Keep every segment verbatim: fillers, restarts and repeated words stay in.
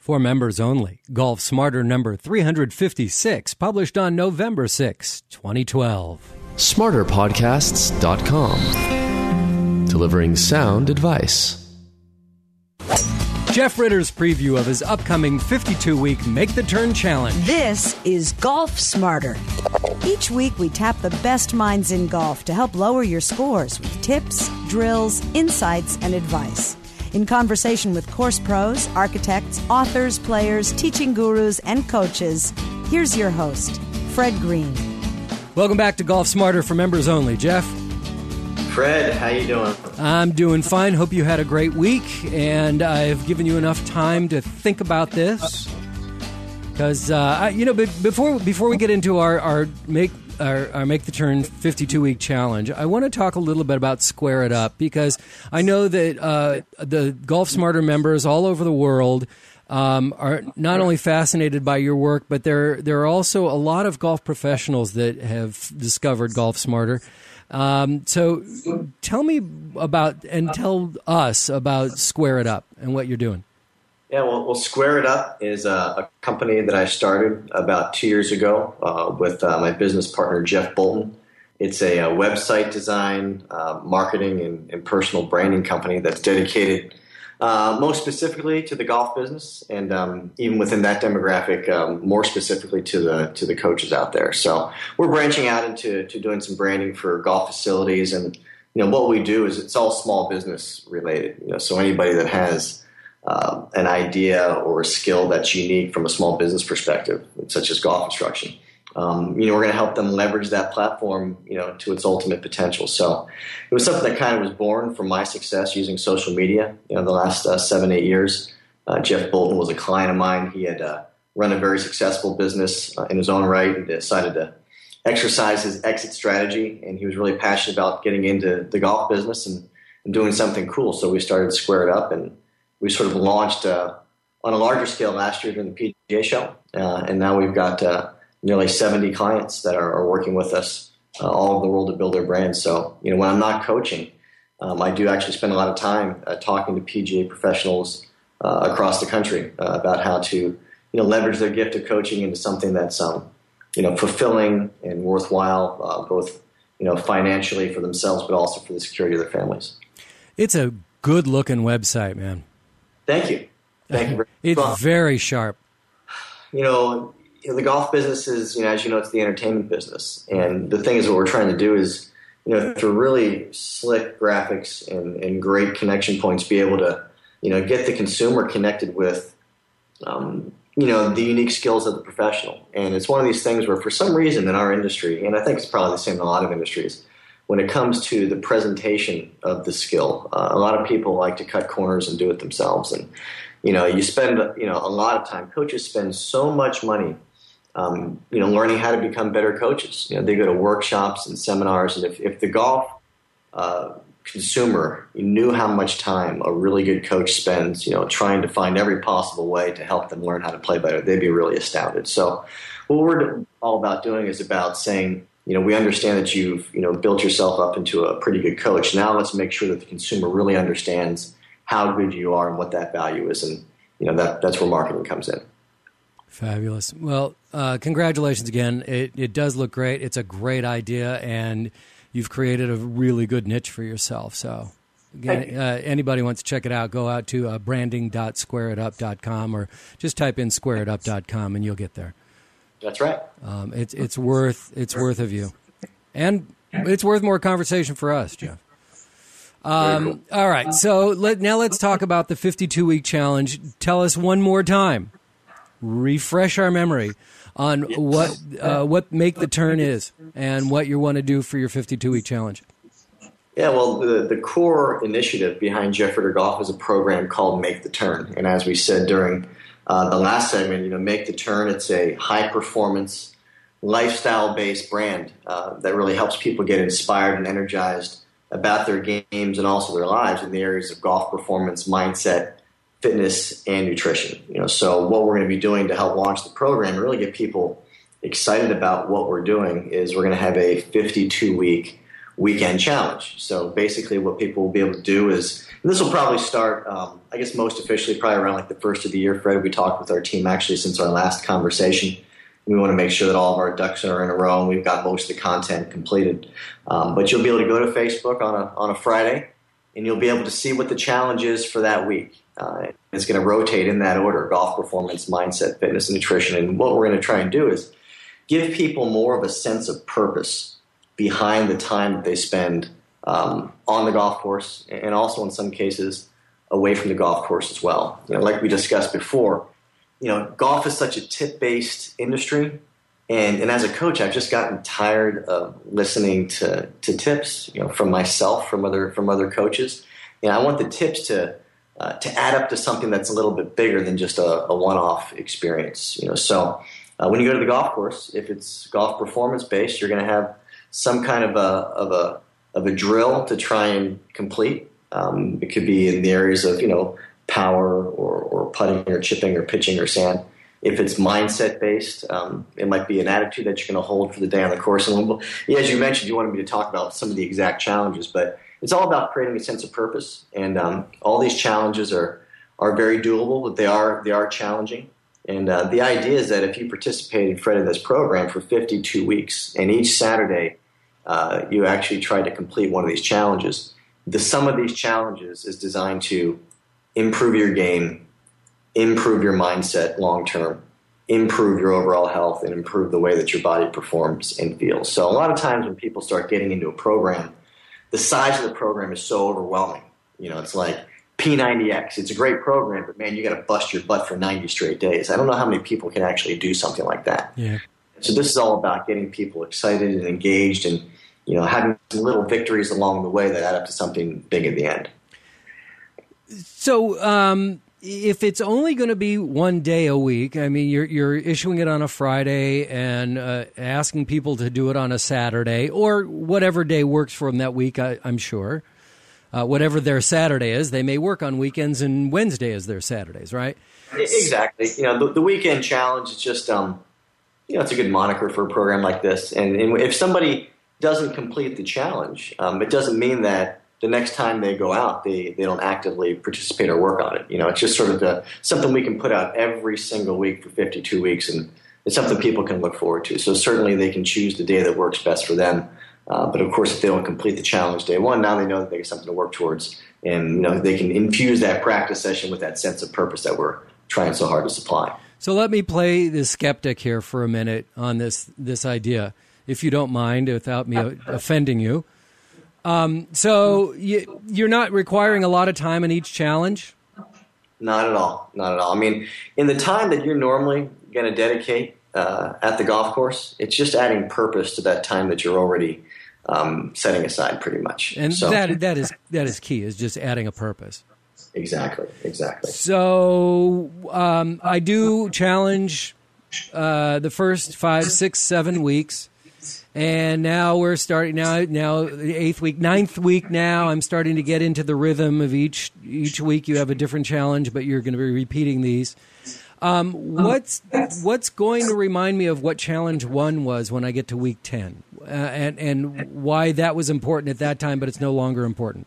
For members only, Golf Smarter number three fifty-six, published on November sixth, twenty twelve. smarter podcasts dot com. Delivering sound advice. Jeff Ritter's preview of his upcoming fifty-two week Make the Turn Challenge. This is Golf Smarter. Each week we tap the best minds in golf to help lower your scores with tips, drills, insights, and advice. In conversation with course pros, architects, authors, players, teaching gurus, and coaches, here's your host, Fred Green. Welcome back to Golf Smarter for members only. Jeff? Fred, how you doing? I'm doing fine. Hope you had a great week, and I've given you enough time to think about this. Because, uh, you know, before before we get into our, our make our, our Make the Turn fifty-two week challenge, I want to talk a little bit about Square It Up, because I know that uh, the Golf Smarter members all over the world um, are not only fascinated by your work, but there there are also a lot of golf professionals that have discovered Golf Smarter. Um, so tell me about, and tell us about Square It Up and what you're doing. Yeah, well, well Square It Up is a, a company that I started about two years ago uh, with uh, my business partner, Jeff Bolton. It's a, a website design, uh, marketing, and, and personal branding company that's dedicated uh, most specifically to the golf business, and um, even within that demographic, um, more specifically to the to the coaches out there. So we're branching out into to doing some branding for golf facilities, and you know what we do is it's all small business related. You know, so anybody that has Uh, an idea or a skill that's unique from a small business perspective, such as golf instruction. Um, you know, we're going to help them leverage that platform, you know, to its ultimate potential. So it was something that kind of was born from my success using social media. You know, the last uh, seven, eight years, uh, Jeff Bolton was a client of mine. He had uh, run a very successful business uh, in his own right and decided to exercise his exit strategy. And he was really passionate about getting into the golf business and, and doing something cool. So we started Square It Up, and we sort of launched uh, on a larger scale last year during the P G A show, uh, and now we've got uh, nearly seventy clients that are, are working with us uh, all over the world to build their brands. So, you know, when I'm not coaching, um, I do actually spend a lot of time uh, talking to P G A professionals uh, across the country uh, about how to, you know, leverage their gift of coaching into something that's, um, you know, fulfilling and worthwhile, uh, both, you know, financially for themselves, but also for the security of their families. It's a good-looking website, man. Thank you. Thank you. It's well, very sharp. You know, you know, the golf business is, you know, as you know, it's the entertainment business. And the thing is, what we're trying to do is, you know, through really slick graphics and, and great connection points, be able to, you know, get the consumer connected with, um, you know, the unique skills of the professional. And it's one of these things where for some reason in our industry, and I think it's probably the same in a lot of industries, when it comes to the presentation of the skill, uh, a lot of people like to cut corners and do it themselves. And, you know, you spend, you know, a lot of time, coaches spend so much money, um, you know, learning how to become better coaches. You know, they go to workshops and seminars. And if, if the golf uh, consumer knew how much time a really good coach spends, you know, trying to find every possible way to help them learn how to play better, they'd be really astounded. So what we're all about doing is about saying, you know, we understand that you've, you know, built yourself up into a pretty good coach. Now let's make sure that the consumer really understands how good you are and what that value is. And, you know, that that's where marketing comes in. Fabulous. Well, uh, congratulations again. It, it does look great. It's a great idea, and you've created a really good niche for yourself. So, again, uh, anybody wants to check it out, go out to uh, branding dot square it up dot com or just type in square it up dot com and you'll get there. That's right. Um, it's it's worth it's worth of you, and it's worth more conversation for us, Jeff. Um, cool. All right, so let, now let's talk about the fifty-two week challenge. Tell us one more time, refresh our memory on what uh, what Make the Turn is and what you want to do for your fifty-two week challenge. Yeah, well, the, the core initiative behind Jeff Ritter Golf is a program called Make the Turn, and as we said during Uh, the last segment, you know, Make the Turn, it's a high-performance, lifestyle-based brand uh, that really helps people get inspired and energized about their games and also their lives in the areas of golf performance, mindset, fitness, and nutrition. You know, so what we're going to be doing to help launch the program and really get people excited about what we're doing is we're going to have a fifty-two week weekend challenge. So basically what people will be able to do is, and this will probably start, um, I guess most officially probably around like the first of the year. Fred, we talked with our team actually since our last conversation. We want to make sure that all of our ducks are in a row and we've got most of the content completed. Um, but you'll be able to go to Facebook on a on a Friday and you'll be able to see what the challenge is for that week. Uh, it's going to rotate in that order: golf, performance, mindset, fitness, and nutrition. And what we're going to try and do is give people more of a sense of purpose behind the time that they spend um, on the golf course, and also in some cases away from the golf course as well. You know, like we discussed before, you know, golf is such a tip-based industry, and, and as a coach, I've just gotten tired of listening to, to tips, you know, from myself, from other from other coaches. You know, I want the tips to uh, to add up to something that's a little bit bigger than just a, a one-off experience. You know, so uh, when you go to the golf course, if it's golf performance-based, you're going to have some kind of a of a of a drill to try and complete. Um, it could be in the areas of, you know, power or, or putting or chipping or pitching or sand. If it's mindset based, um, it might be an attitude that you're going to hold for the day on the course. And we'll, yeah, as you mentioned, you wanted me to talk about some of the exact challenges, but it's all about creating a sense of purpose. And um, all these challenges are are very doable, but they are they are challenging. And uh, the idea is that if you participate in Fred in this program for fifty-two weeks, and each Saturday uh, you actually try to complete one of these challenges, the sum of these challenges is designed to improve your game, improve your mindset long term, improve your overall health, and improve the way that your body performs and feels. So a lot of times when people start getting into a program, the size of the program is so overwhelming. You know, it's like P ninety X. It's a great program, but man, you got to bust your butt for ninety straight days. I don't know how many people can actually do something like that. Yeah. So this is all about getting people excited and engaged, and, you know, having some little victories along the way that add up to something big at the end. So, um, if it's only going to be one day a week, I mean, you're you're issuing it on a Friday and uh, asking people to do it on a Saturday or whatever day works for them that week, I, I'm sure. Uh, whatever their Saturday is, they may work on weekends, and Wednesday is their Saturdays, right? Exactly. You know, the, the weekend challenge is just, um, you know, it's a good moniker for a program like this. And, and if somebody doesn't complete the challenge, um, it doesn't mean that the next time they go out, they, they don't actively participate or work on it. You know, it's just sort of the, something we can put out every single week for fifty-two weeks, and it's something people can look forward to. So certainly they can choose the day that works best for them. Uh, but of course, if they don't complete the challenge day one, now they know that they have something to work towards, and, you know, they can infuse that practice session with that sense of purpose that we're trying so hard to supply. So let me play the skeptic here for a minute on this this idea, if you don't mind, without me offending you. Um, so you, you're not requiring a lot of time in each challenge? Not at all. Not at all. I mean, in the time that you're normally going to dedicate uh, at the golf course, it's just adding purpose to that time that you're already um, setting aside pretty much. And so, that that is that is key, is just adding a purpose. Exactly. Exactly. So um, I do challenge uh, the first five, six, seven weeks. And now we're starting now. Now the eighth week, ninth week. Now I'm starting to get into the rhythm of each each week. You have a different challenge, but you're going to be repeating these. Um, what's what's going to remind me of what challenge one was when I get to week ten, uh, and and why that was important at that time, but it's no longer important.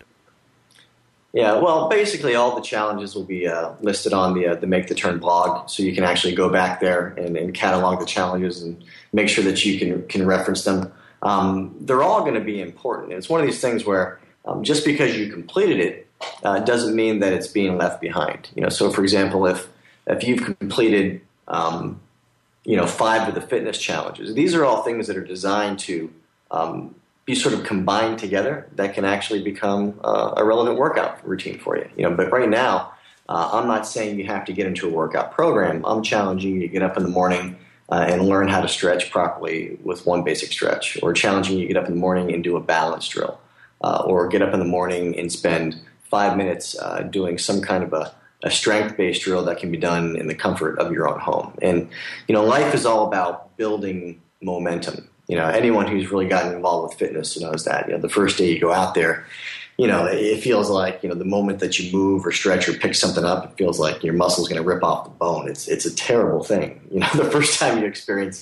Yeah, well, basically all the challenges will be uh, listed on the uh, the Make the Turn blog, so you can actually go back there and, and catalog the challenges and make sure that you can can reference them. Um, they're all going to be important. It's one of these things where um, just because you completed it uh, doesn't mean that it's being left behind. You know, so for example, if if you've completed um, you know five of the fitness challenges, these are all things that are designed to um, be sort of combined together that can actually become uh, a relevant workout routine for you. You know, but right now, uh, I'm not saying you have to get into a workout program. I'm challenging you to get up in the morning uh, and learn how to stretch properly with one basic stretch, or challenging you to get up in the morning and do a balance drill, uh, or get up in the morning and spend five minutes uh, doing some kind of a, a strength-based drill that can be done in the comfort of your own home. And, you know, life is all about building momentum. You know, anyone who's really gotten involved with fitness knows that. You know, the first day you go out there, you know, it feels like, you know, the moment that you move or stretch or pick something up, it feels like your muscle's going to rip off the bone. It's it's a terrible thing. You know, the first time you experience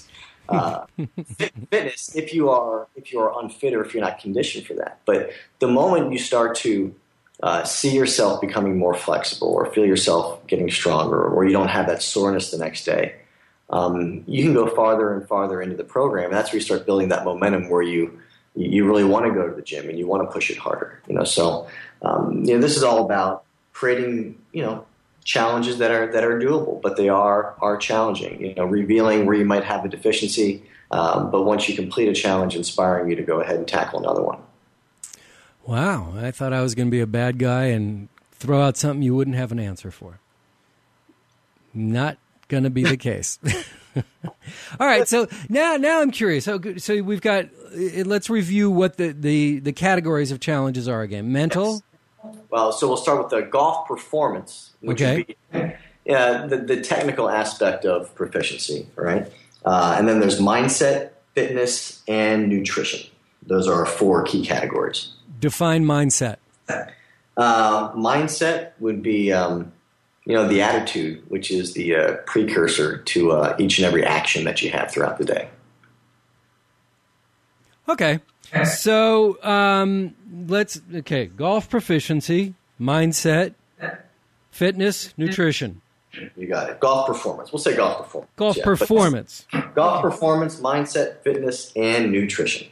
Uh, fit, fitness, if you are if you are unfit or if you're not conditioned for that. But the moment you start to uh, see yourself becoming more flexible, or feel yourself getting stronger, or you don't have that soreness the next day, um, you can go farther and farther into the program. And that's where you start building that momentum, where you you really want to go to the gym and you want to push it harder. You know, so um, you know, this is all about creating, you know, challenges that are that are doable, but they are are challenging. You know, revealing where you might have a deficiency, um, but once you complete a challenge, inspiring you to go ahead and tackle another one. Wow, I thought I was going to be a bad guy and throw out something you wouldn't have an answer for. Not going to be the case. All right, so now now I'm curious. So so we've got. Let's review what the, the, the categories of challenges are again. Mental. Yes. Well, so we'll start with the golf performance, which okay. would be yeah, the, the technical aspect of proficiency, right? Uh, and then there's mindset, fitness, and nutrition. Those are our four key categories. Define mindset. Uh, mindset would be, um, you know, the attitude, which is the uh, precursor to uh, each and every action that you have throughout the day. Okay. So um, let's, okay, golf proficiency, mindset, fitness, nutrition. You got it. Golf performance. We'll say golf performance. Golf yeah, performance. Golf performance, mindset, fitness, and nutrition.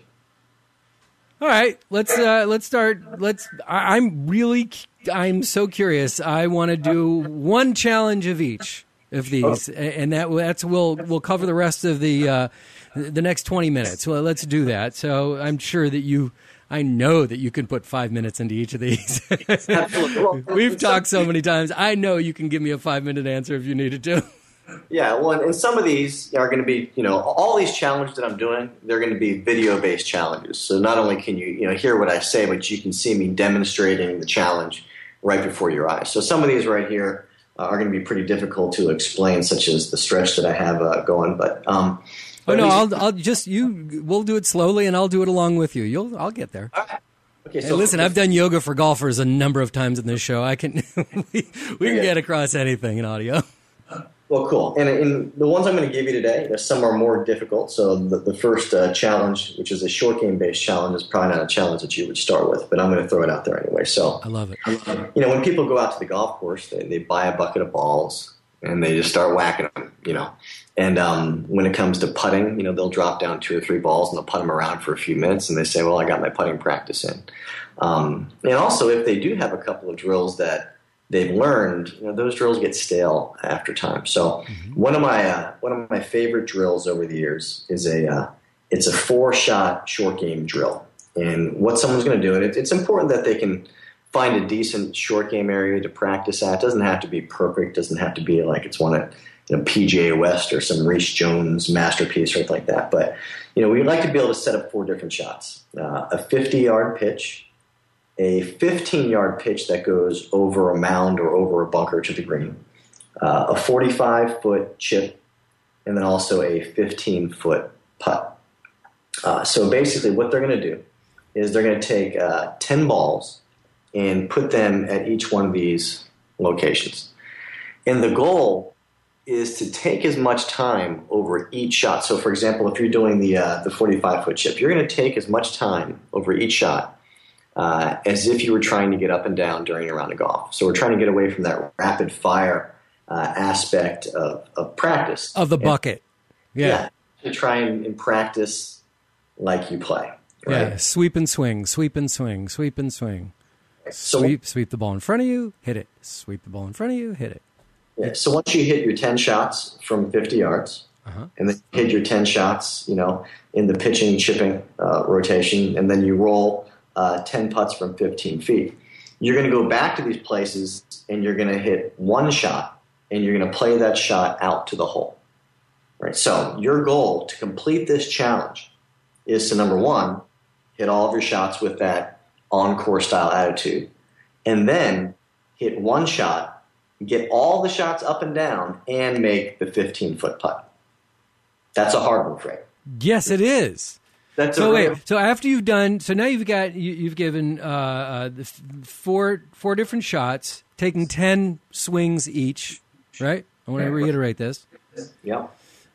All right, let's uh, let's start. Let's. I, I'm really. I'm so curious. I want to do one challenge of each of these, and that that's we'll we'll cover the rest of the uh, the next twenty minutes. Well, let's do that. So I'm sure that you. I know that you can put five minutes into each of these. We've talked so many times. I know you can give me a five minute answer if you needed to. Yeah, well, and some of these are going to be, you know, all these challenges that I'm doing, they're going to be video-based challenges. So not only can you, you know, hear what I say, but you can see me demonstrating the challenge right before your eyes. So some of these right here uh, are going to be pretty difficult to explain, such as the stretch that I have uh, going. But um, oh no, least, I'll I'll just you. We'll do it slowly, and I'll do it along with you. You'll I'll get there. All right. Okay, hey, so listen, I've done yoga for golfers a number of times in this show. I can we, we can get across anything in audio. Well, cool. And in the ones I'm going to give you today, some are more difficult. So the, the first uh, challenge, which is a short game-based challenge, is probably not a challenge that you would start with, but I'm going to throw it out there anyway. So I love it. You know, when people go out to the golf course, they, they buy a bucket of balls and they just start whacking them, you know. And um, when it comes to putting, you know, they'll drop down two or three balls and they'll putt them around for a few minutes and they say, well, I got my putting practice in. Um, and also, if they do have a couple of drills that they've learned, you know, those drills get stale after time. So mm-hmm. one of my uh, one of my favorite drills over the years is a uh, it's a four shot short game drill. And what someone's going to do, and it, it's important that they can find a decent short game area to practice at. It doesn't have to be perfect. Doesn't have to be like it's one at you know, P G A West or some Reece Jones masterpiece or something like that. But you know, we'd like to be able to set up four different shots: uh, a fifty yard pitch, a fifteen yard pitch that goes over a mound or over a bunker to the green, uh, a forty-five foot chip, and then also a fifteen foot putt. Uh, so basically what they're going to do is they're going to take uh, ten balls and put them at each one of these locations. And the goal is to take as much time over each shot. So for example, if you're doing the uh, the forty-five foot chip, you're going to take as much time over each shot Uh, as if you were trying to get up and down during a round of golf. So we're trying to get away from that rapid fire uh, aspect of, of practice. Of the bucket. And, yeah. yeah. To try and, and practice like you play. Right? Yeah. Sweep and swing, sweep and swing, sweep and swing. So, sweep, sweep the ball in front of you, hit it. Sweep the ball in front of you, hit it. Yeah. So once you hit your ten shots from fifty yards, uh-huh. and then you hit your ten shots, you know, in the pitching, chipping uh, rotation, and then you roll Uh, ten putts from fifteen feet. You're going to go back to these places and you're going to hit one shot and you're going to play that shot out to the hole. Right. So your goal to complete this challenge is to, number one, hit all of your shots with that encore style attitude, and then hit one shot, get all the shots up and down, and make the fifteen foot putt. That's a hard one, Fred. Yes, it is. That's so wait. Real- so after you've done, so now you've got you, you've given uh, uh, the f- four four different shots, taking ten swings each, right? I want to reiterate this. Yeah.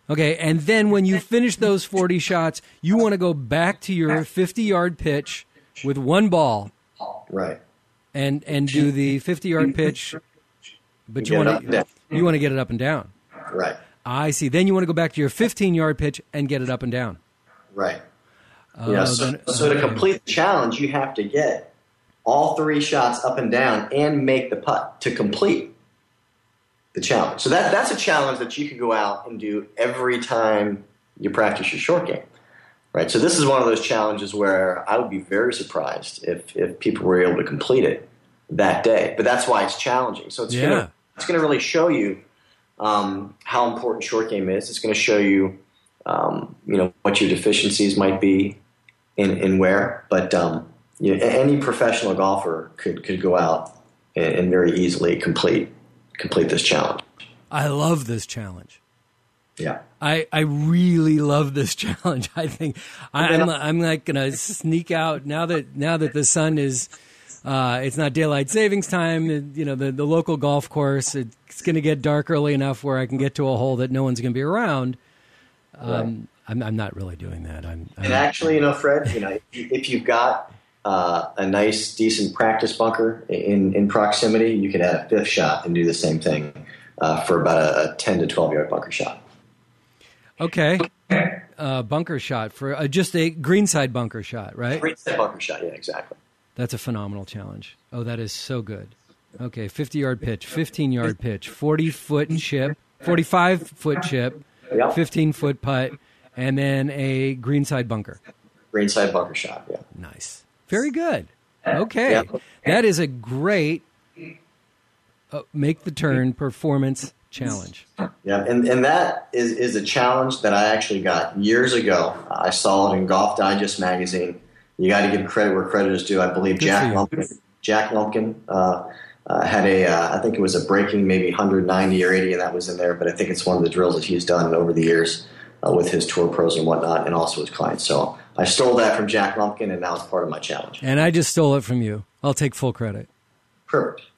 Okay, and then when you finish those forty shots, you want to go back to your fifty-yard pitch with one ball. Right. And and do the fifty-yard pitch, but you, you want to you want to get it up and down. Right. I see. Then you want to go back to your fifteen-yard pitch and get it up and down. Right. Uh, yeah. So, then, so okay. to complete the challenge, you have to get all three shots up and down and make the putt to complete the challenge. So that that's a challenge that you could go out and do every time you practice your short game. Right. So this is one of those challenges where I would be very surprised if, if people were able to complete it that day. But that's why it's challenging. So it's yeah. gonna it's gonna really show you um, how important short game is. It's gonna show you um, you know what your deficiencies might be in, in where. But um, you know, any professional golfer could, could go out and, and very easily complete complete this challenge. I love this challenge. Yeah. I, I really love this challenge. I think I, I'm I'm like gonna sneak out now that now that the sun is uh, it's not daylight savings time. You know the, the local golf course. It's gonna get dark early enough where I can get to a hole that no one's gonna be around. Um, right. I'm I'm not really doing that. I'm, I'm and actually, you know, Fred, you know, if you've got uh, a nice, decent practice bunker in in proximity, you could add a fifth shot and do the same thing uh, for about a, a ten to twelve yard bunker shot. Okay, uh, bunker shot for uh, just a greenside bunker shot, right? Greenside bunker shot, yeah, exactly. That's a phenomenal challenge. Oh, that is so good. Okay, fifty-yard pitch, fifteen-yard pitch, forty-foot chip, forty-five-foot chip, yep. fifteen-foot putt, and then a greenside bunker. Greenside bunker shot, yeah. Nice. Very good. Okay. Yep. That is a great uh, make the turn performance challenge. Yeah, and, and that is, is a challenge that I actually got years ago. I saw it in Golf Digest magazine. You got to give credit where credit is due. I believe Good Jack Lumpkin, Jack Lumpkin uh, uh, had a, uh, I think it was a breaking maybe one ninety or eighty, and that was in there. But I think it's one of the drills that he's done over the years uh, with his tour pros and whatnot, and also his clients. So I stole that from Jack Lumpkin, and now it's part of my challenge. And I just stole it from you. I'll take full credit. Perfect.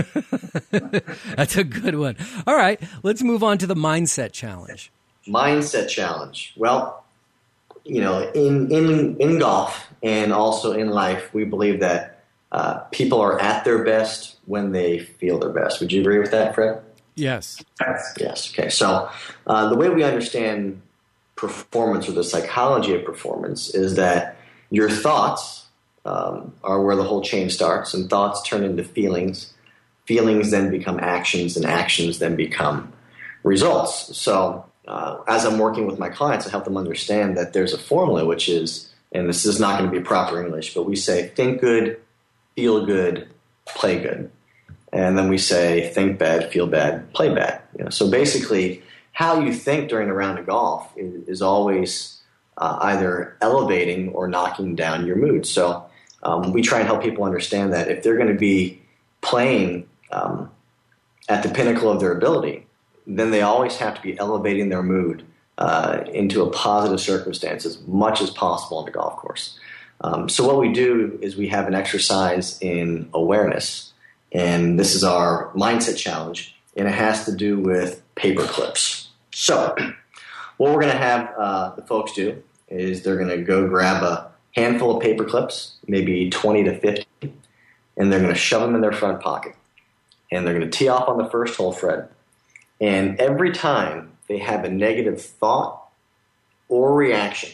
That's a good one. All right, let's move on to the mindset challenge. Mindset challenge. Well, you know, in in in golf and also in life, we believe that uh, people are at their best when they feel their best. Would you agree with that, Fred? Yes. Yes. Okay. So uh, the way we understand performance or the psychology of performance is that your thoughts Um, are where the whole chain starts, and thoughts turn into feelings. Feelings then become actions, and actions then become results. So uh, as I'm working with my clients, I help them understand that there's a formula, which is, and this is not going to be proper English, but we say think good, feel good, play good. And then we say think bad, feel bad, play bad. You know, so basically how you think during a round of golf is, is always uh, either elevating or knocking down your mood. So Um, we try and help people understand that if they're going to be playing um, at the pinnacle of their ability, then they always have to be elevating their mood uh, into a positive circumstance as much as possible on the golf course. Um, so what we do is we have an exercise in awareness, and this is our mindset challenge, and it has to do with paper clips. So what we're going to have uh, the folks do is they're going to go grab a handful of paper clips, maybe twenty to fifty, and they're going to shove them in their front pocket. And they're going to tee off on the first hole, Fred. And every time they have a negative thought or reaction,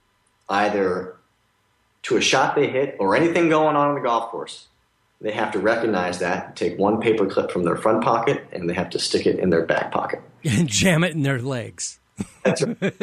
either to a shot they hit or anything going on on the golf course, they have to recognize that, take one paper clip from their front pocket, and they have to stick it in their back pocket. And jam it in their legs. That's right.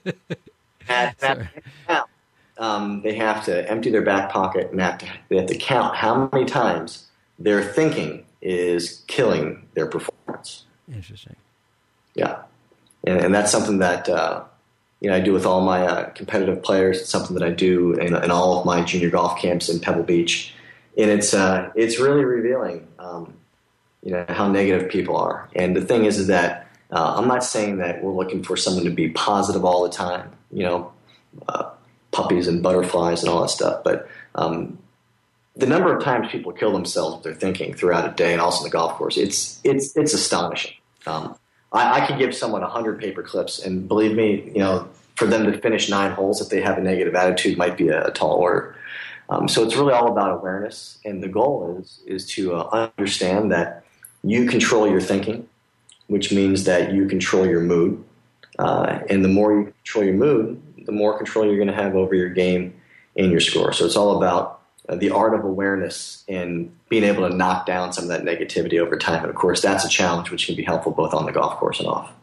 At that count. Um, they have to empty their back pocket and have to, they have to count how many times their thinking is killing their performance. Interesting. Yeah. And, and that's something that uh, you know I do with all my uh, competitive players. It's something that I do in, in all of my junior golf camps in Pebble Beach. And it's uh, it's really revealing um, you know, how negative people are. And the thing is, is that uh, I'm not saying that we're looking for someone to be positive all the time, you know, uh, puppies and butterflies and all that stuff. But um, the number of times people kill themselves with their thinking throughout a day and also on the golf course, it's it's it's astonishing. Um, I, I could give someone one hundred paper clips, and believe me, you know, for them to finish nine holes if they have a negative attitude might be a, a tall order. Um, so it's really all about awareness, and the goal is is to uh, understand that you control your thinking, which means that you control your mood. Uh, and the more you control your mood, the more control you're going to have over your game and your score. So it's all about uh, the art of awareness and being able to knock down some of that negativity over time. And, of course, that's a challenge which can be helpful both on the golf course and off.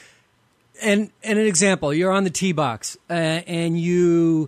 And, and an example, you're on the tee box uh, and you,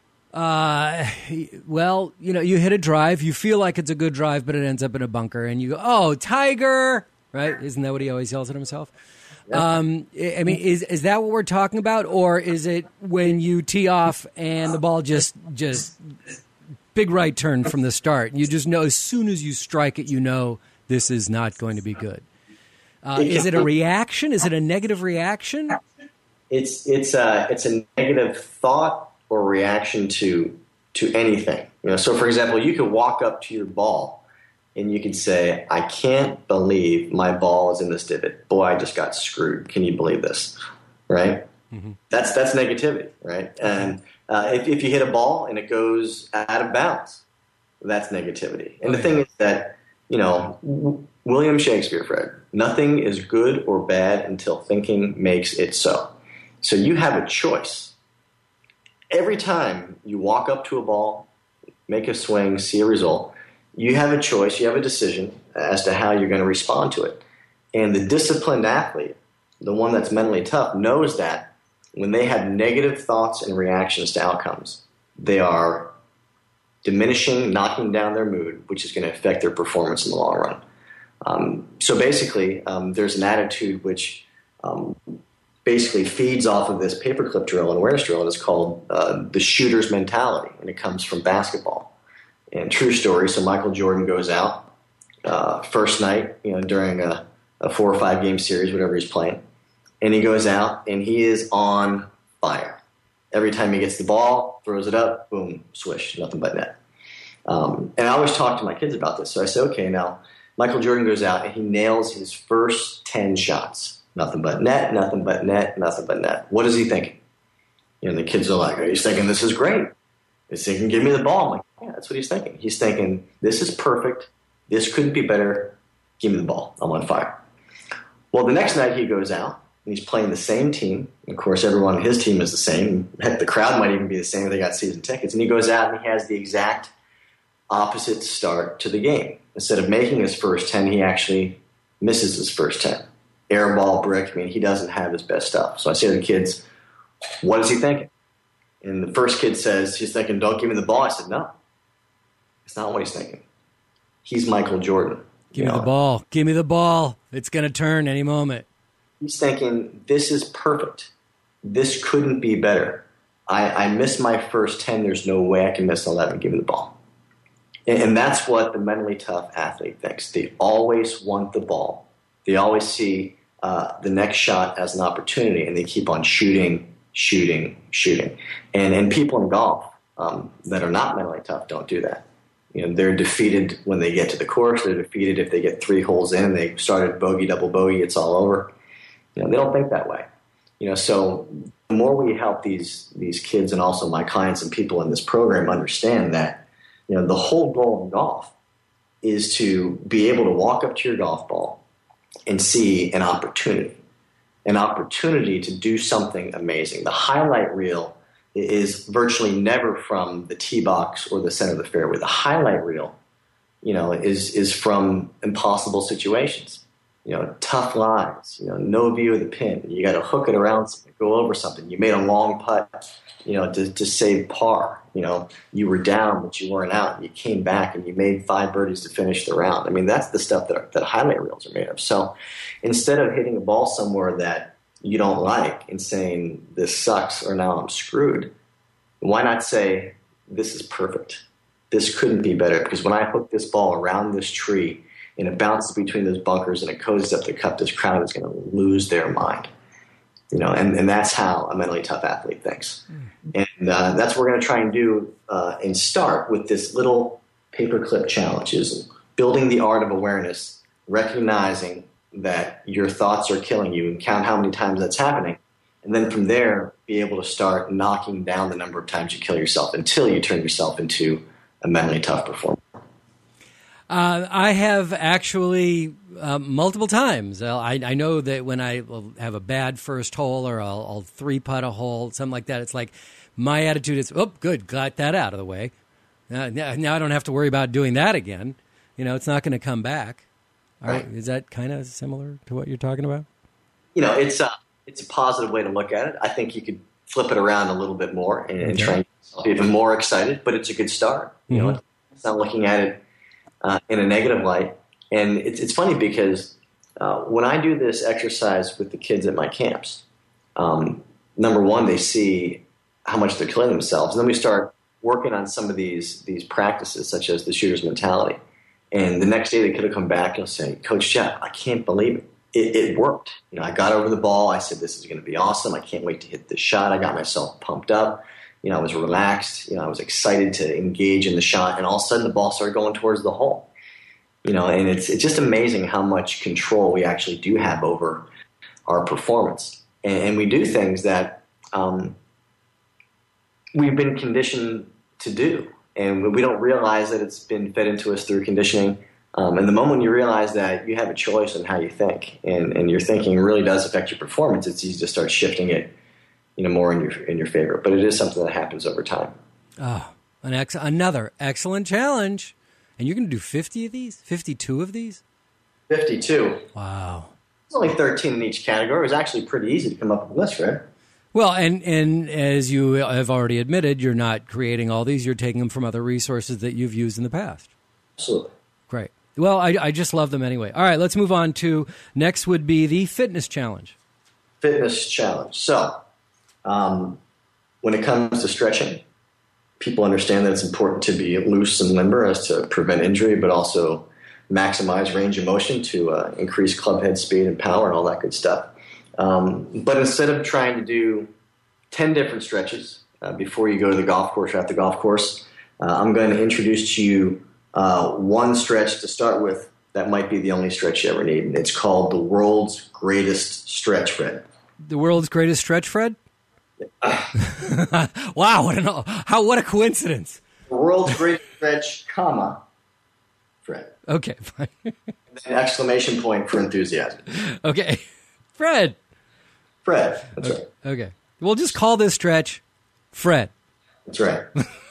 uh, well, you know, you hit a drive. You feel like it's a good drive, but it ends up in a bunker. And you go, oh, Tiger, right? Isn't that what he always yells at himself? Um, I mean, is is that what we're talking about, or is it when you tee off and the ball just just big right turn from the start, and you just know as soon as you strike it, you know this is not going to be good? Uh, is it a reaction? Is it a negative reaction? It's it's a it's a negative thought or reaction to to anything. You know, so for example, you could walk up to your ball and you could say, I can't believe my ball is in this divot. Boy, I just got screwed. Can you believe this? Right? Mm-hmm. That's that's negativity, right? And uh, if, if you hit a ball and it goes out of bounds, that's negativity. And oh, the yeah. thing is that, you know, w- William Shakespeare, Fred, nothing is good or bad until thinking makes it so. So you have a choice. Every time you walk up to a ball, make a swing, see a result, you have a choice, you have a decision as to how you're going to respond to it. And the disciplined athlete, the one that's mentally tough, knows that when they have negative thoughts and reactions to outcomes, they are diminishing, knocking down their mood, which is going to affect their performance in the long run. Um, so basically, um, there's an attitude which um, basically feeds off of this paperclip drill and awareness drill, and it's called uh, the shooter's mentality, and it comes from basketball. And true story, so Michael Jordan goes out uh, first night, you know, during a, a four or five game series, whatever he's playing, and he goes out and he is on fire. Every time he gets the ball, throws it up, boom, swish, nothing but net. Um, and I always talk to my kids about this. So I say, okay, now Michael Jordan goes out and he nails his first ten shots. Nothing but net, nothing but net, nothing but net. What is he thinking? You know, the kids are like, he's thinking this is great. He's thinking, give me the ball. I'm like, yeah, that's what he's thinking. He's thinking, this is perfect. This couldn't be better. Give me the ball. I'm on fire. Well, the next night he goes out and he's playing the same team. Of course, everyone on his team is the same. Heck, the crowd might even be the same if they got season tickets. And he goes out and he has the exact opposite start to the game. Instead of making his first ten, he actually misses his first ten. Air ball, brick. I mean, he doesn't have his best stuff. So I say to the kids, what is he thinking? And the first kid says, he's thinking, don't give me the ball. I said, no, it's not what he's thinking. He's Michael Jordan. Give me know? the ball. Give me the ball. It's going to turn any moment. He's thinking, this is perfect. This couldn't be better. I, I missed my first ten. There's no way I can miss eleven. Give me the ball. And, and that's what the mentally tough athlete thinks. They always want the ball. They always see uh, the next shot as an opportunity, and they keep on shooting, shooting, shooting. And and people in golf um, that are not mentally tough don't do that. You know, they're defeated when they get to the course. They're defeated if they get three holes in and they started bogey, double bogey, it's all over. You know, they don't think that way. You know, so the more we help these these kids and also my clients and people in this program understand that, you know, the whole goal in golf is to be able to walk up to your golf ball and see an opportunity. An opportunity to do something amazing. The highlight reel is virtually never from the tee box or the center of the fairway. The highlight reel, you know, is is from impossible situations. You know, tough lines, you know, no view of the pin. You got to hook it around something, go over something. You made a long putt, you know, to, to save par. You know, you were down, but you weren't out. You came back and you made five birdies to finish the round. I mean, that's the stuff that, that highlight reels are made of. So instead of hitting a ball somewhere that you don't like and saying, this sucks or now I'm screwed, why not say, this is perfect. This couldn't be better, because when I hook this ball around this tree and it bounces between those bunkers and it cozies up the cup, this crowd is going to lose their mind. You know, and, and that's how a mentally tough athlete thinks. Mm. And uh, that's what we're going to try and do uh, and start with this little paperclip challenge, is building the art of awareness, recognizing that your thoughts are killing you and count how many times that's happening. And then from there, be able to start knocking down the number of times you kill yourself until you turn yourself into a mentally tough performer. Uh, I have actually uh, multiple times. I, I know that when I have a bad first hole or I'll, I'll three-putt a hole, something like that, it's like my attitude is, oh, good, got that out of the way. Now, now I don't have to worry about doing that again. You know, it's not going to come back. All right. Is that kind of similar to what you're talking about? You know, it's a, it's a positive way to look at it. I think you could flip it around a little bit more and, and try and be even more excited, but it's a good start. You mm-hmm. know, it's not looking at it uh, in a negative light. And it's, it's funny because uh, when I do this exercise with the kids at my camps, um, number one, they see how much they're killing themselves. And then we start working on some of these these practices, such as the shooter's mentality. And the next day they could have come back and say, Coach Jeff, I can't believe it. It, it worked. You know, I got over the ball. I said, this is going to be awesome. I can't wait to hit this shot. I got myself pumped up. You know, I was relaxed. You know, I was excited to engage in the shot. And all of a sudden the ball started going towards the hole. You know, and it's it's just amazing how much control we actually do have over our performance. And, and we do things that um, we've been conditioned to do. And we don't realize that it's been fed into us through conditioning. Um, and the moment you realize that you have a choice in how you think, and, and your thinking really does affect your performance, it's easy to start shifting it, you know, more in your in your favor. But it is something that happens over time. Oh, an ex- another excellent challenge. And you're going to do fifty of these? fifty-two of these? fifty-two. Wow. It's only thirteen in each category. It was actually pretty easy to come up with a list, Fred. Well, and, and as you have already admitted, you're not creating all these. You're taking them from other resources that you've used in the past. Absolutely. Great. Well, I, I just love them anyway. All right, let's move on to next would be the fitness challenge. Fitness challenge. So um, when it comes to stretching, people understand that it's important to be loose and limber as to prevent injury, but also maximize range of motion to uh, increase club head speed and power and all that good stuff. Um, but instead of trying to do ten different stretches uh, before you go to the golf course or at the golf course, uh, I'm going to introduce to you uh, one stretch to start with that might be the only stretch you ever need. And it's called the world's greatest stretch, Fred. The world's greatest stretch, Fred? Wow, what, an, how, what a coincidence. The world's greatest stretch, comma, Fred. Okay, fine. An exclamation point for enthusiasm. Okay. Fred. Fred. That's okay. right. Okay. We'll just call this stretch Fred. That's right.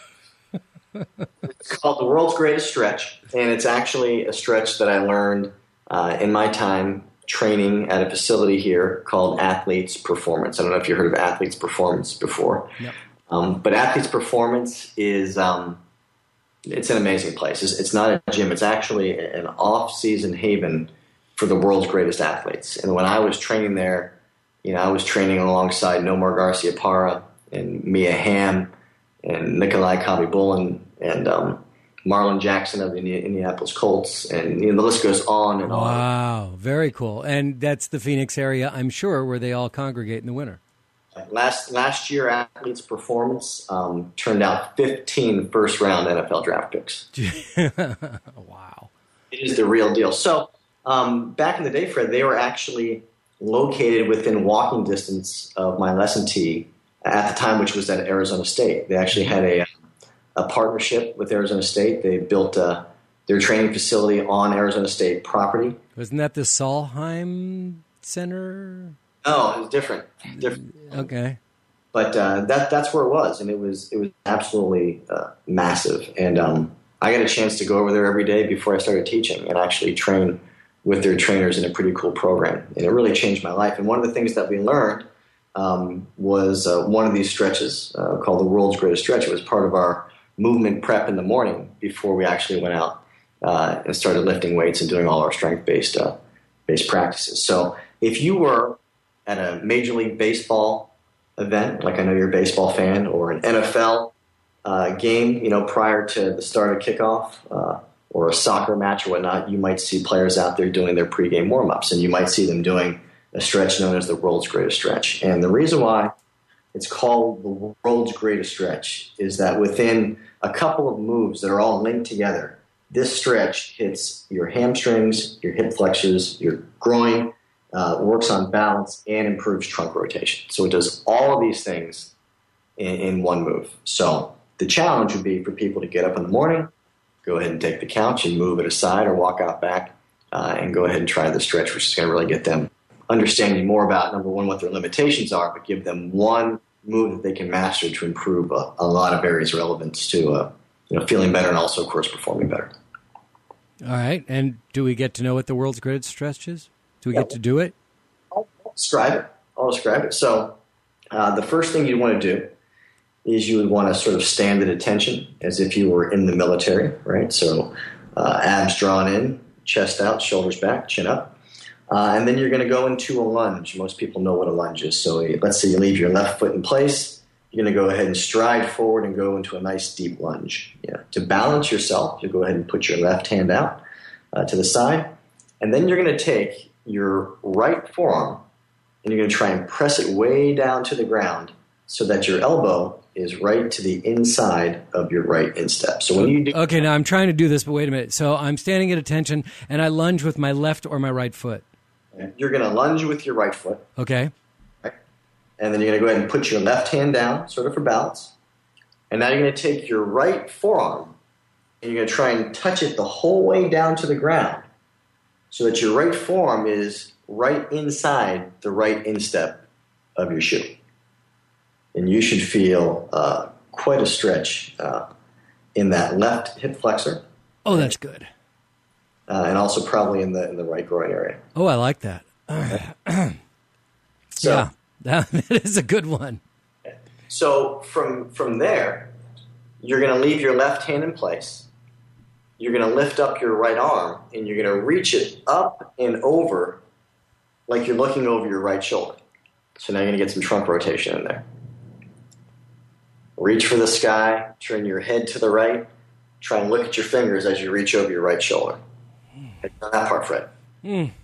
It's called the world's greatest stretch, and it's actually a stretch that I learned uh, in my time training at a facility here called Athletes Performance. I don't know if you heard of Athletes Performance before, yep. um, but Athletes Performance is um, it's an amazing place. It's, it's not a gym. It's actually an off-season haven for the world's greatest athletes. And when I was training there, you know, I was training alongside Nomar Garciaparra and Mia Hamm and Nikolai Khabibulin and um, Marlon Jackson of the Indianapolis Colts, and you know, the list goes on and on. Wow, very cool. And that's the Phoenix area, I'm sure, where they all congregate in the winter. Last last year, Athletes Performance um, turned out fifteen first-round N F L draft picks. Wow. It is the real deal. So um, back in the day, Fred, they were actually located within walking distance of my lesson tee at the time, which was at Arizona State. They actually had a a partnership with Arizona State. They built uh, their training facility on Arizona State property. Wasn't that the Solheim Center? No, it was different. Different. Okay. But uh, that that's where it was, and it was it was absolutely uh, massive. And um, I got a chance to go over there every day before I started teaching and actually train with their trainers in a pretty cool program. And it really changed my life. And one of the things that we learned um, was uh, one of these stretches uh, called the world's greatest stretch. It was part of our movement prep in the morning before we actually went out uh, and started lifting weights and doing all our strength-based uh, based practices. So if you were at a Major League Baseball event, like I know you're a baseball fan, or an N F L uh, game, you know, prior to the start of kickoff, uh, or a soccer match or whatnot, you might see players out there doing their pregame warm-ups, and you might see them doing a stretch known as the world's greatest stretch. And the reason why it's called the world's greatest stretch is that within a couple of moves that are all linked together, this stretch hits your hamstrings, your hip flexors, your groin, uh, works on balance, and improves trunk rotation. So it does all of these things in, in one move. So the challenge would be for people to get up in the morning, go ahead and take the couch and move it aside or walk out back uh, and go ahead and try the stretch, which is going to really get them understanding more about, number one, what their limitations are, but give them one move that they can master to improve a, a lot of areas relevant to uh, you know, feeling better and also, of course, performing better. All right. And do we get to know what the world's greatest stretch is? Do we yeah. get to do it? I'll describe it. I'll describe it. So uh, the first thing you want to do is you would want to sort of stand at attention as if you were in the military, right? So uh, abs drawn in, chest out, shoulders back, chin up. Uh, and then you're going to go into a lunge. Most people know what a lunge is. So let's say you leave your left foot in place. You're going to go ahead and stride forward and go into a nice deep lunge. Yeah. To balance yourself, you go ahead and put your left hand out uh, to the side. And then you're going to take your right forearm and you're going to try and press it way down to the ground so that your elbow is right to the inside of your right instep. So when you do- Okay, now I'm trying to do this, but wait a minute. So I'm standing at attention and I lunge with my left or my right foot. You're going to lunge with your right foot. Okay. Right? And then you're going to go ahead and put your left hand down, sort of for balance. And now you're going to take your right forearm and you're going to try and touch it the whole way down to the ground so that your right forearm is right inside the right instep of your shoe. And you should feel uh, quite a stretch uh, in that left hip flexor. Oh, that's good. Uh, and also probably in the in the right groin area. Oh, I like that. so, yeah, that, that is a good one. So from from there, you're going to leave your left hand in place. You're going to lift up your right arm, and you're going to reach it up and over like you're looking over your right shoulder. So now you're going to get some trunk rotation in there. Reach for the sky, turn your head to the right, try and look at your fingers as you reach over your right shoulder. Not that part, Fred. Mm.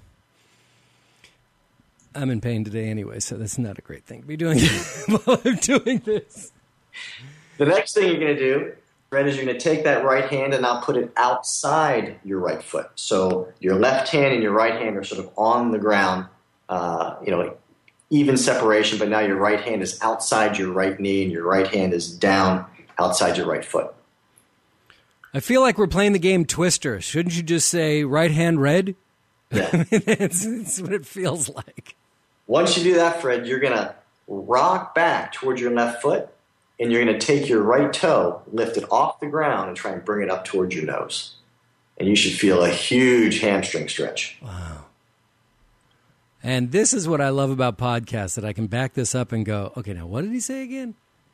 I'm in pain today anyway, so that's not a great thing to be doing while I'm doing this. The next thing you're going to do, Fred, is you're going to take that right hand and now put it outside your right foot. So your left hand and your right hand are sort of on the ground, uh, you know, even separation, but now your right hand is outside your right knee and your right hand is down outside your right foot. I feel like we're playing the game Twister. Shouldn't you just say right hand red? Yeah. it's, it's what it feels like. Once you do that, Fred, you're going to rock back towards your left foot, and you're going to take your right toe, lift it off the ground, and try and bring it up towards your nose. And you should feel a huge hamstring stretch. Wow. And this is what I love about podcasts, that I can back this up and go, okay, now what did he say again?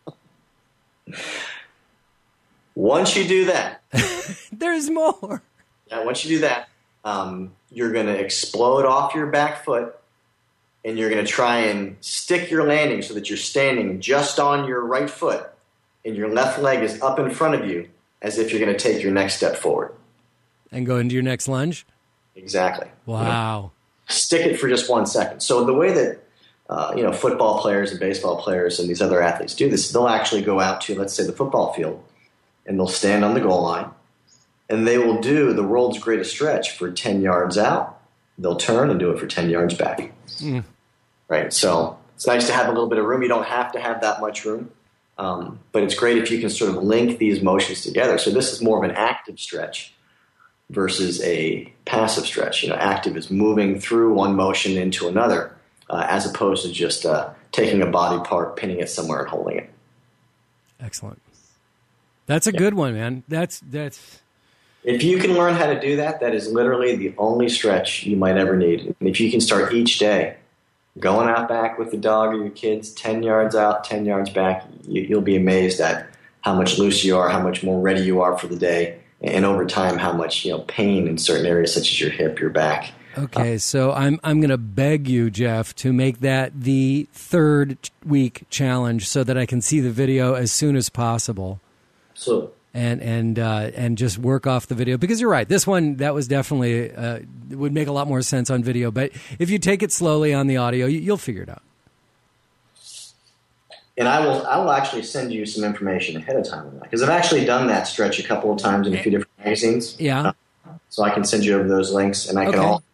Once you do that, there's more. Yeah, once you do that, um, you're going to explode off your back foot, and you're going to try and stick your landing so that you're standing just on your right foot, and your left leg is up in front of you as if you're going to take your next step forward. And go into your next lunge? Exactly. Wow. You know, stick it for just one second. So the way that uh, you know football players and baseball players and these other athletes do this, they'll actually go out to, let's say, the football field, and they'll stand on the goal line, and they will do the world's greatest stretch for ten yards out. They'll turn and do it for ten yards back. Mm. Right? So it's nice to have a little bit of room. You don't have to have that much room, um, but it's great if you can sort of link these motions together. So this is more of an active stretch versus a passive stretch. You know, active is moving through one motion into another, uh, as opposed to just uh, taking a body part, pinning it somewhere, and holding it. Excellent. That's a yeah. good one, man. That's that's. If you can learn how to do that, that is literally the only stretch you might ever need. And if you can start each day going out back with the dog or your kids, ten yards out, ten yards back, you, you'll be amazed at how much looser you are, how much more ready you are for the day, and over time, how much you know pain in certain areas such as your hip, your back. Okay, so I'm I'm going to beg you, Jeff, to make that the third week challenge so that I can see the video as soon as possible. So and and uh, and just work off the video, because you're right. This one, that was definitely uh, would make a lot more sense on video. But if you take it slowly on the audio, you, you'll figure it out. And I will I will actually send you some information ahead of time on that, because I've actually done that stretch a couple of times in a few different magazines. Yeah. Uh, so I can send you over those links, and I can Okay. all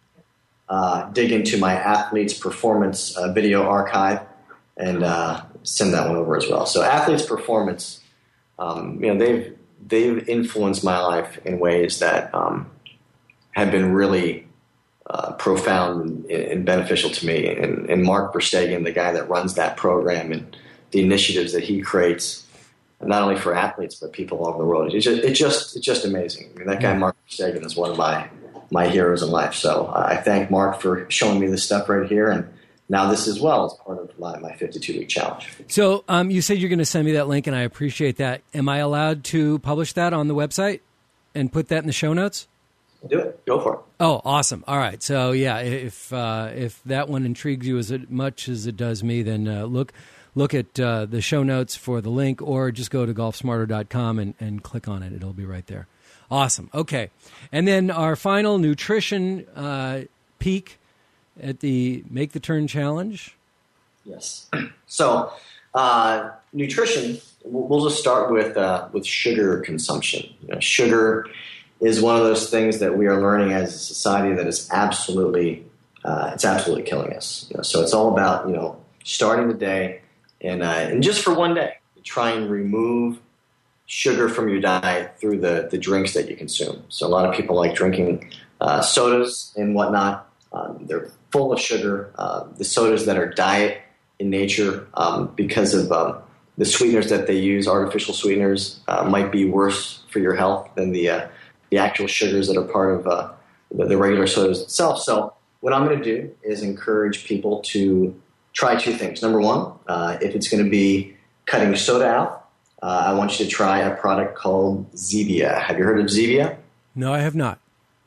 uh, dig into my Athletes Performance uh, video archive and uh, send that one over as well. So Athletes Performance, um, you know, they've they've influenced my life in ways that um, have been really uh, profound and, and beneficial to me. And, and Mark Verstegen, the guy that runs that program, and the initiatives that he creates, not only for athletes but people all over the world, it's just it's just it's just amazing. I mean, that guy Mark Verstegen is one of my my heroes in life. So uh, I thank Mark for showing me this stuff right here, and now this as well is part of my, my fifty-two week challenge. So um, you said you're going to send me that link, and I appreciate that. Am I allowed to publish that on the website and put that in the show notes? Do it. Go for it. Oh, awesome. All right. So, yeah, if uh, if that one intrigues you as much as it does me, then uh, look look at uh, the show notes for the link, or just go to golf smarter dot com and, and click on it. It'll be right there. Awesome. Okay. And then our final nutrition uh, peak at the Make the Turn Challenge. Yes. So uh, nutrition, we'll we'll just start with uh, with sugar consumption. You know, sugar is one of those things that we are learning as a society that is absolutely uh, it's absolutely killing us. You know, so it's all about, you know, starting the day and uh, and just for one day, try and remove sugar from your diet through the the drinks that you consume. So a lot of people like drinking uh, sodas and whatnot. Um, they're full of sugar. Uh, the sodas that are diet in nature, um, because of um, the sweeteners that they use, artificial sweeteners, uh, might be worse for your health than the uh, the actual sugars that are part of uh, the, the regular sodas itself. So what I'm going to do is encourage people to try two things. Number one, uh, if it's going to be cutting soda out, uh, I want you to try a product called Zevia. Have you heard of Zevia? No, I have not.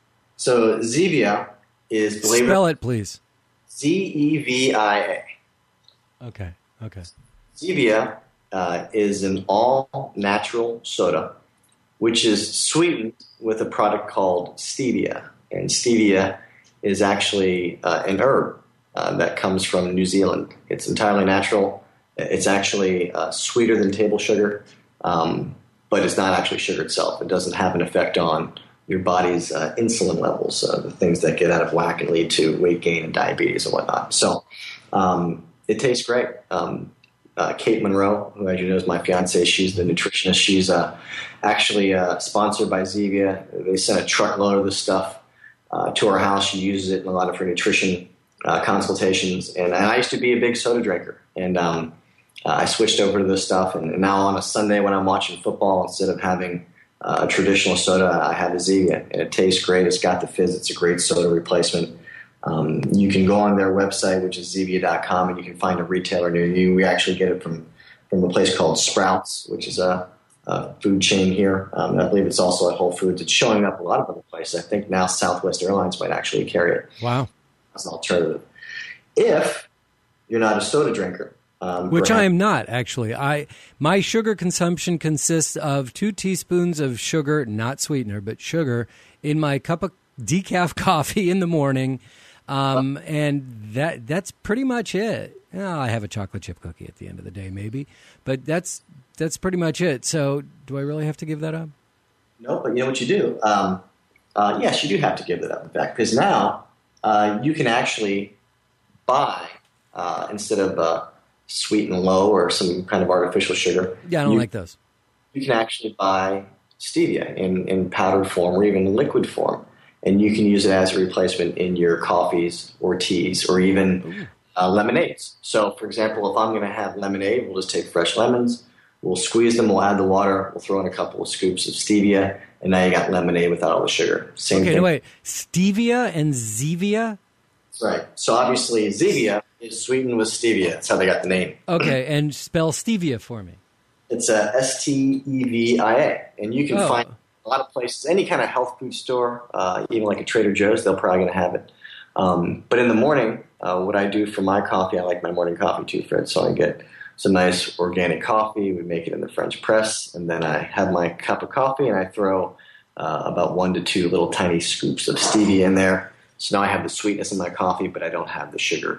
So Zevia is, believe Spell it, it, please. Z E V I A. Okay. Okay. Zevia uh, is an all-natural soda, which is sweetened with a product called stevia. And stevia is actually uh, an herb uh, that comes from New Zealand. It's entirely natural. It's actually uh, sweeter than table sugar, um, but it's not actually sugar itself. It doesn't have an effect on your body's uh, insulin levels, uh, the things that get out of whack and lead to weight gain and diabetes and whatnot. So um, it tastes great. Um, uh, Kate Monroe, who as you know is my fiance, she's the nutritionist. She's uh, actually uh, sponsored by Zevia. They sent a truckload of this stuff uh, to our house. She uses it in a lot of her nutrition uh, consultations. And, and I used to be a big soda drinker. And um, uh, I switched over to this stuff. And, and now on a Sunday when I'm watching football, instead of having uh, a traditional soda, I have a Zevia. And it tastes great. It's got the fizz. It's a great soda replacement. Um, you can go on their website, which is Zevia dot com, and you can find a retailer near you. We actually get it from, from a place called Sprouts, which is a, a food chain here. Um, I believe it's also at Whole Foods. It's showing up a lot of other places. I think now Southwest Airlines might actually carry it. Wow. As an alternative. If you're not a soda drinker. Um, Which perhaps- I am not, actually. I my sugar consumption consists of two teaspoons of sugar, not sweetener, but sugar, in my cup of decaf coffee in the morning. Um, and that that's pretty much it. Well, I have a chocolate chip cookie at the end of the day, maybe, but that's that's pretty much it. So, do I really have to give that up? No, but you know what you do? Um, uh, yes, you do have to give that up, in fact, because now uh, you can actually buy, uh, instead of uh, sweet and low or some kind of artificial sugar. Yeah, I don't you, like those. You can actually buy stevia in, in powdered form or even liquid form. And you can use it as a replacement in your coffees or teas or even uh, lemonades. So, for example, if I'm going to have lemonade, we'll just take fresh lemons, we'll squeeze them, we'll add the water, we'll throw in a couple of scoops of stevia, and now you got lemonade without all the sugar. Same okay, thing. no, wait. Stevia and Zevia? That's right. So, obviously, Zevia is sweetened with stevia. That's how they got the name. Okay, and spell stevia for me. It's uh, S T E V I A. And you can Oh. find a lot of places, any kind of health food store, uh, even like a Trader Joe's, they're probably going to have it. Um, but in the morning, uh, what I do for my coffee, I like my morning coffee too, Fred. So I get some nice organic coffee. We make it in the French press. And then I have my cup of coffee and I throw uh, about one to two little tiny scoops of stevia in there. So now I have the sweetness in my coffee, but I don't have the sugar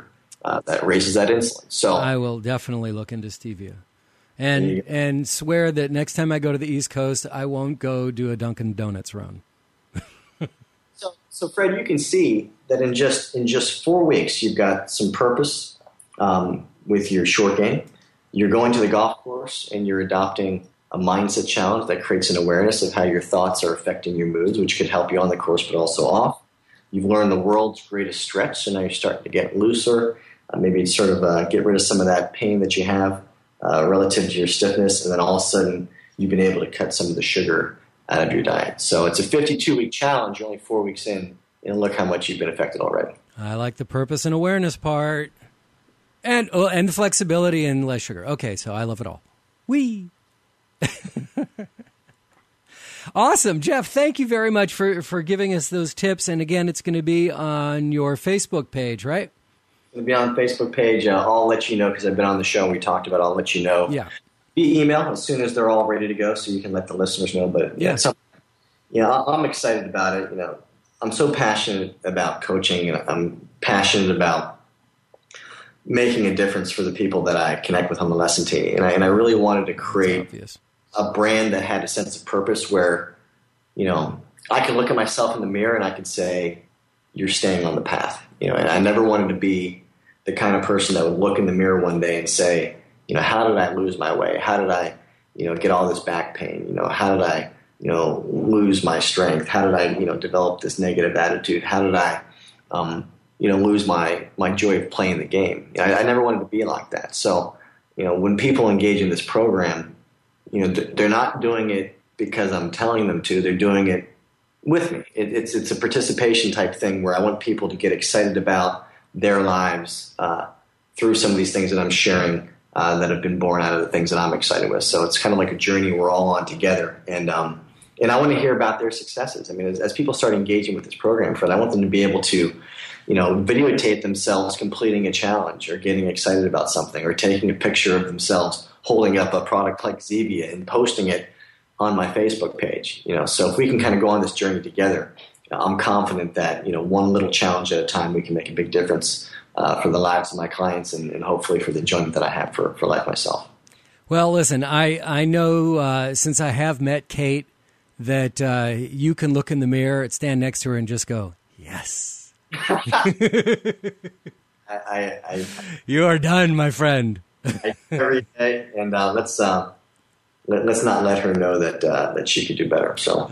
uh, that raises that insulin. So I will definitely look into stevia. And and swear that next time I go to the East Coast, I won't go do a Dunkin' Donuts run. so, so Fred, you can see that in just in just four weeks, you've got some purpose um, with your short game. You're going to the golf course and you're adopting a mindset challenge that creates an awareness of how your thoughts are affecting your moods, which could help you on the course but also off. You've learned the world's greatest stretch, so now you're starting to get looser. Uh, maybe sort of uh, get rid of some of that pain that you have uh, relative to your stiffness, and then all of a sudden you've been able to cut some of the sugar out of your diet. So it's a fifty-two week challenge. You're only four weeks in, and look how much you've been affected already. I like the purpose and awareness part. And oh, and the flexibility and less sugar. Okay, so I love it all. Whee! Awesome. Jeff, thank you very much for, for giving us those tips. And again, it's going to be on your Facebook page, right? It's going to be on the Facebook page. Uh, I'll let you know because I've been on the show and we talked about it. I'll let you know. Yeah. Via email as soon as they're all ready to go so you can let the listeners know. But yeah, some, you know, I'm excited about it. You know, I'm so passionate about coaching and I'm passionate about making a difference for the people that I connect with on the lesson team. And I, and I really wanted to create a brand that had a sense of purpose where, you know, I could look at myself in the mirror and I could say, you're staying on the path. You know, and I never wanted to be the kind of person that would look in the mirror one day and say, you know, how did I lose my way? How did I, you know, get all this back pain? You know, how did I, you know, lose my strength? How did I, you know, develop this negative attitude? How did I, um, you know, lose my, my joy of playing the game? You know, I, I never wanted to be like that. So, you know, when people engage in this program, you know, they're not doing it because I'm telling them to. They're doing it with me. It, it's it's a participation type thing where I want people to get excited about their lives uh, through some of these things that I'm sharing uh, that have been born out of the things that I'm excited with. So it's kind of like a journey we're all on together. And um, and I want to hear about their successes. I mean, as, as people start engaging with this program, Fred, I want them to be able to, you know, videotape themselves completing a challenge or getting excited about something or taking a picture of themselves holding up a product like Zevia and posting it on my Facebook page. You know, so if we can kind of go on this journey together, I'm confident that, you know, one little challenge at a time, we can make a big difference uh, for the lives of my clients and, and hopefully for the enjoyment that I have for, for life myself. Well, listen, I, I know uh, since I have met Kate that uh, you can look in the mirror, stand next to her and just go, yes. I, I, I, you are done, my friend. I, every day, and uh, let's uh, let, let's not let her know that uh, that she could do better. So,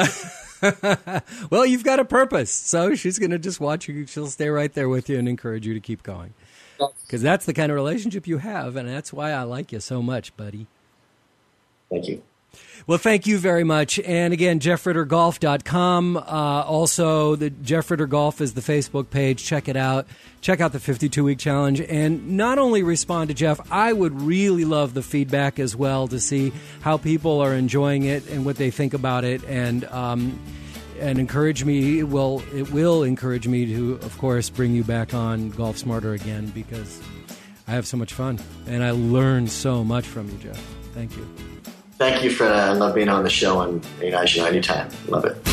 well, you've got a purpose, so she's going to just watch you. She'll stay right there with you and encourage you to keep going, because that's the kind of relationship you have, and that's why I like you so much, buddy. Thank you. Well, thank you very much. And again, jeff ritter golf dot com. Uh, also, the Jeff Ritter Golf is the Facebook page. Check it out. Check out the fifty-two week challenge. And not only respond to Jeff, I would really love the feedback as well to see how people are enjoying it and what they think about it. And um, and encourage me. It will, it will encourage me to, of course, bring you back on Golf Smarter again because I have so much fun. And I learn so much from you, Jeff. Thank you. Thank you, Fred. I love being on the show, and you know, as you know, anytime. Love it.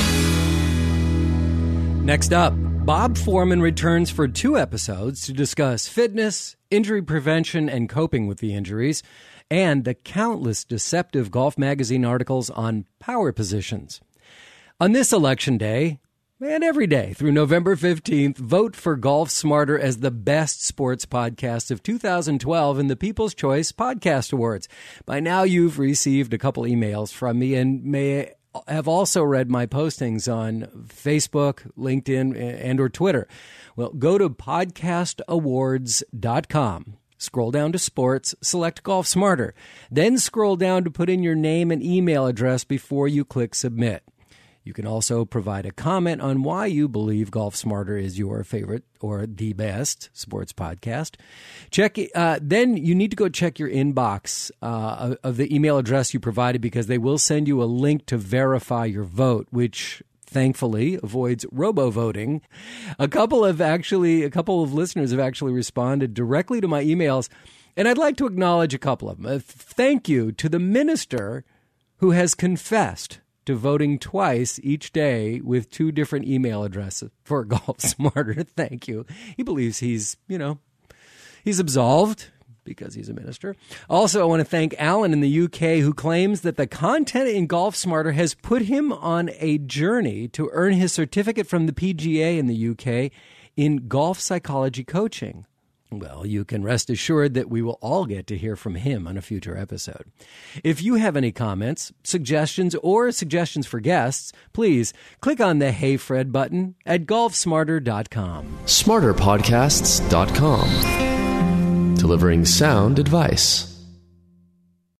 Next up, Bob Foreman returns for two episodes to discuss fitness, injury prevention and coping with the injuries, and the countless deceptive Golf Magazine articles on power positions. On this election day, and every day through November fifteenth, vote for Golf Smarter as the best sports podcast of two thousand twelve in the People's Choice Podcast Awards. By now, you've received a couple emails from me and may have also read my postings on Facebook, LinkedIn, and or Twitter. Well, go to podcast awards dot com. Scroll down to sports, select Golf Smarter. Then scroll down to put in your name and email address before you click submit. You can also provide a comment on why you believe Golf Smarter is your favorite or the best sports podcast. Check. Uh, then you need to go check your inbox uh, of the email address you provided because they will send you a link to verify your vote, which thankfully avoids robo-voting. A couple of actually, a couple of listeners have actually responded directly to my emails, and I'd like to acknowledge a couple of them. Uh, thank you to the minister who has confessed to voting twice each day with two different email addresses for Golf Smarter. Thank you. He believes he's, you know, He's absolved because he's a minister. Also, I want to thank Alan in the U K, who claims that the content in Golf Smarter has put him on a journey to earn his certificate from the P G A in the U K in golf psychology coaching. Well, you can rest assured that we will all get to hear from him on a future episode. If you have any comments, suggestions, or suggestions for guests, please click on the Hey Fred button at golf smarter dot com. smarter podcasts dot com. Delivering sound advice.